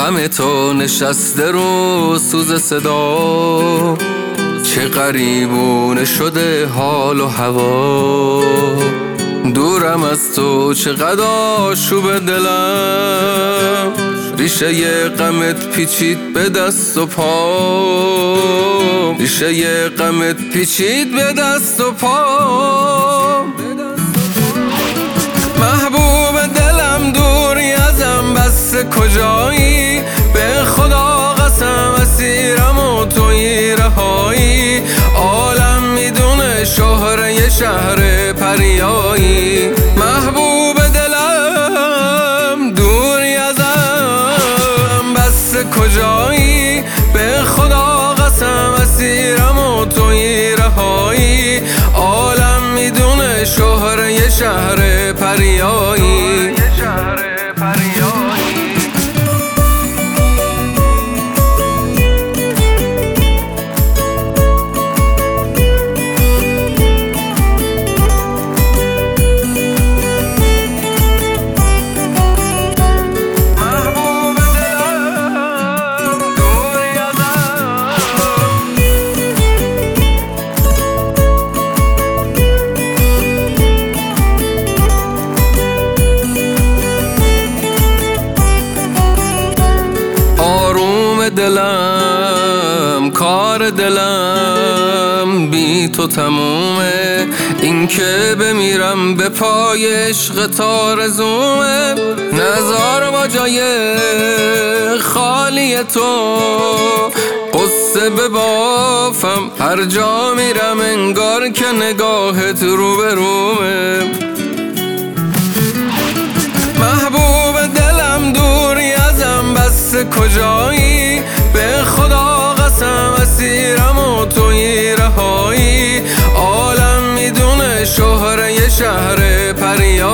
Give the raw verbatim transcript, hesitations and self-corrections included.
غم تو نشسته رو سوز صدا، چه غریبونه شده حال و هوا. دورم از تو چقدر آشوب دلم، ریشه ی غمت پیچید به دست و پا، ریشه ی غمت پیچید به دست و پا. محبوب دلم دوری ازم بس کجایی، به خدا قسم اسیرم و توی رهایی. عالم میدونه شهره شهر پریایی. محبوب دلم دوری ازم بس کجایی، به خدا قسم اسیرم و توی رهایی. عالم میدونه شهره شهر پریایی. دلم کار دلم بی تو تمومه، این که بمیرم به پای عشق تارزومه. نظر با جای خالی تو قصه به بافم، هر جا میرم انگار که نگاهت رو به رومه. محبوب دلم دوری ازم بس کجایی، به خدا قسم اسیرم و توی رهایی. عالم میدونه شهره شهر پریایی.